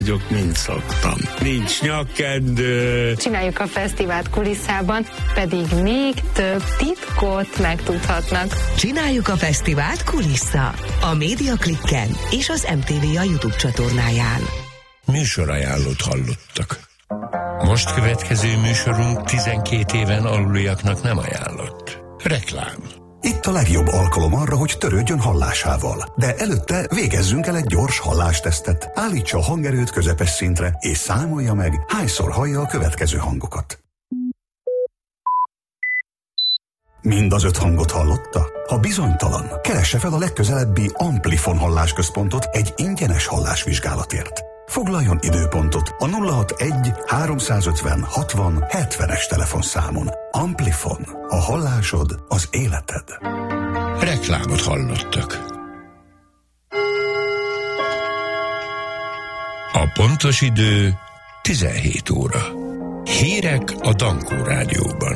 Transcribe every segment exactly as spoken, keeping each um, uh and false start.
Mint szoktam. Nincs nyakkendő. Csináljuk a fesztivált kulisszában, pedig még több titkot megtudhatnak. Csináljuk a fesztivált kulissza. A Média Klikken és az em té vé a YouTube csatornáján. Műsorajánlót hallottak. Most következő műsorunk tizenkét éven aluliaknak nem ajánlott. Reklám. Itt a legjobb alkalom arra, hogy törődjön hallásával. De előtte végezzünk el egy gyors hallástesztet. Állítsa a hangerőt közepes szintre, és számolja meg, hányszor hallja a következő hangokat. Mind az öt hangot hallotta? Ha bizonytalan, keresse fel a legközelebbi Amplifon hallásközpontot egy ingyenes hallásvizsgálatért. Foglaljon időpontot a nulla hatvanegy háromszázötven hatvan hetvenes telefonszámon. Amplifon. A hallásod az életed. Reklámot hallottak. A pontos idő tizenhét óra. Hírek a Dankó Rádióban.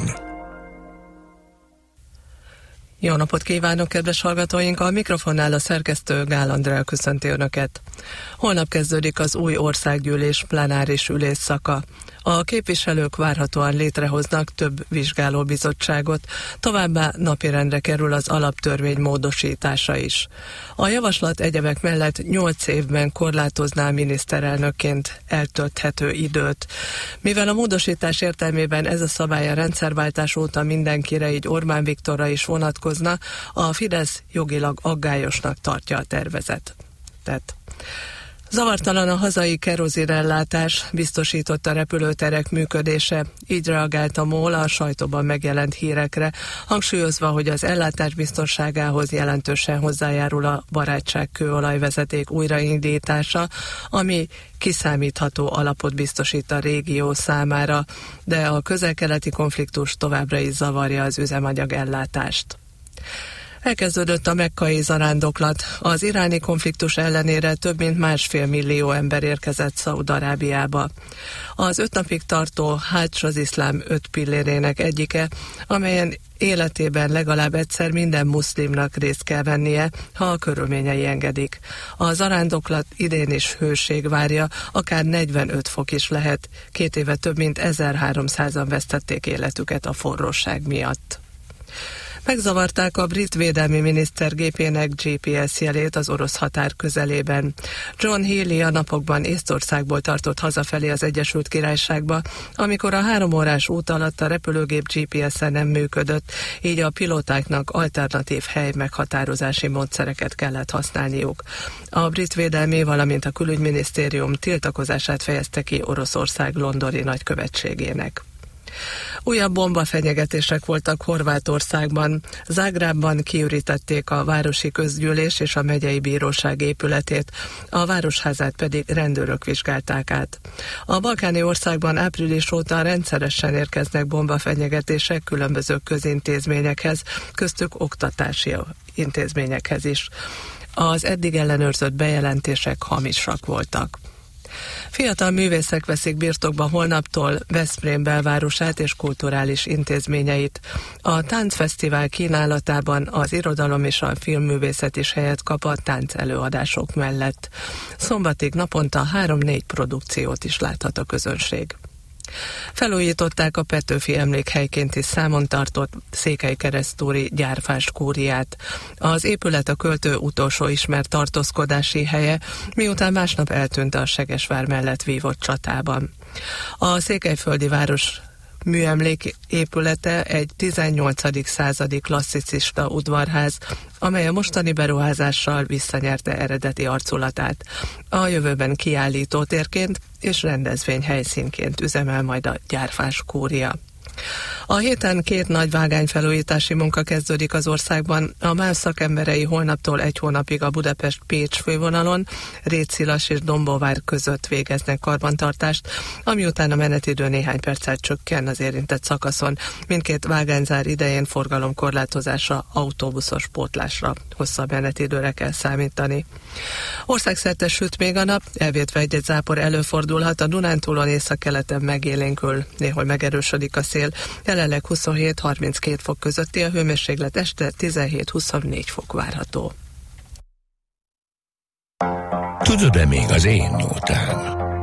Jó napot kívánok, kedves hallgatóink! A mikrofonnál a szerkesztő Gál Andrea köszönti Önöket. Holnap kezdődik az új országgyűlés plenáris ülésszaka. A képviselők várhatóan létrehoznak több vizsgálóbizottságot, továbbá napirendre kerül az alaptörvény módosítása is. A javaslat egyebek mellett nyolc évben korlátozná a miniszterelnökként eltölthető időt. Mivel a módosítás értelmében ez a szabály a rendszerváltás óta mindenkire, így Orbán Viktorra is vonatkozna, a Fidesz jogilag aggályosnak tartja a tervezetet. Zavartalan a hazai kerozinellátás, biztosított a repülőterek működése, így reagált a MOL a sajtóban megjelent hírekre, hangsúlyozva, hogy az ellátás biztonságához jelentősen hozzájárul a Barátság kőolajvezeték újraindítása, ami kiszámítható alapot biztosít a régió számára, de a közel-keleti konfliktus továbbra is zavarja az üzemanyag ellátást. Elkezdődött a mekkai zarándoklat. Az iráni konfliktus ellenére több mint másfél millió ember érkezett Szaúd-Arábiába. Az öt napig tartó Hadž az iszlám öt pillérének egyike, amelyen életében legalább egyszer minden muszlimnak részt kell vennie, ha a körülményei engedik. A zarándoklat idén is hőség várja, akár negyvenöt fok is lehet. Két éve több mint ezerháromszázan vesztették életüket a forróság miatt. Megzavarták a brit védelmi miniszter gépének gé pé es jelét az orosz határ közelében. John Healey a napokban Észtországból tartott hazafelé az Egyesült Királyságba, amikor a három órás út alatt a repülőgép gé pé es-en nem működött, így a pilótáknak alternatív hely meghatározási módszereket kellett használniuk. A brit védelmi, valamint a külügyminisztérium tiltakozását fejezte ki Oroszország londoni nagykövetségének. Újabb bombafenyegetések voltak Horvátországban. Zágrábban kiürítették a városi közgyűlés és a megyei bíróság épületét, a városházát pedig rendőrök vizsgálták át. A balkáni országban április óta rendszeresen érkeznek bombafenyegetések különböző közintézményekhez, köztük oktatási intézményekhez is. Az eddig ellenőrzött bejelentések hamisak voltak. Fiatal művészek veszik birtokba holnaptól Veszprém belvárosát és kulturális intézményeit. A táncfesztivál kínálatában az irodalom és a filmművészet is helyet kap a tánc előadások mellett. Szombatig naponta három-négy produkciót is láthat a közönség. Felújították a Petőfi emlékhelyként is számon tartott székelykeresztúri gyárfás kúriát. Az épület a költő utolsó ismert tartózkodási helye, miután másnap eltűnt a Segesvár mellett vívott csatában. A székelyföldi város műemlék épülete egy tizennyolcadik századi klasszicista udvarház, amely a mostani beruházással visszanyerte eredeti arculatát. A jövőben kiállítótérként és rendezvényhelyszínként üzemel majd a gyárfás kúria. A héten két nagy vágányfelújítási munka kezdődik az országban. A MÁV szakemberei holnaptól egy hónapig a Budapest-Pécs fővonalon, Rétszilas és Dombóvár között végeznek karbantartást, ami után a menetidő néhány perccel csökken az érintett szakaszon. Mindkét vágányzár idején forgalomkorlátozásra, autóbuszos pótlásra, hosszabb menetidőre kell számítani. Országszerte süt még a nap, elvétve egy-egy zápor előfordulhat, a Dunántúlon északkeleten megélénkül, néhol megerősödik a szél, jelenleg huszonhét-harminckét fok közötti a hőmérséklet, este tizenhét-huszonnégy fok várható. Tudod-e még az én nótám?